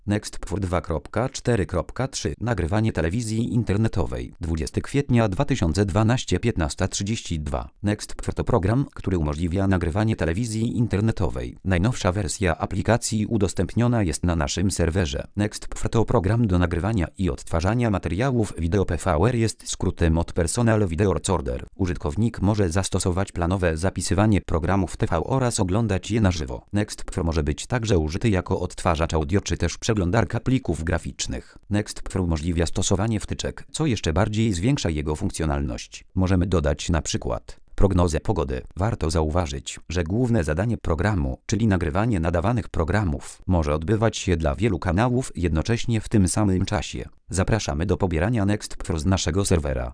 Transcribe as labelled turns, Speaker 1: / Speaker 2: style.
Speaker 1: NextPfR 2.4.3 Nagrywanie telewizji internetowej 20 kwietnia 2012 15:32 NextPfR to program, który umożliwia nagrywanie telewizji internetowej. Najnowsza wersja aplikacji udostępniona jest na naszym serwerze. NextPfR to program do nagrywania i odtwarzania materiałów wideo. PVR jest skrótem od Personal Video Recorder. Użytkownik może zastosować planowe zapisywanie programów TV oraz oglądać je na żywo. NextPfR może być także użyty jako odtwarzacz audio czy też przeglądarka plików graficznych. NextPfR umożliwia stosowanie wtyczek, co jeszcze bardziej zwiększa jego funkcjonalność. Możemy dodać na przykład prognozę pogody. Warto zauważyć, że główne zadanie programu, czyli nagrywanie nadawanych programów, może odbywać się dla wielu kanałów jednocześnie w tym samym czasie. Zapraszamy do pobierania NextPfR z naszego serwera.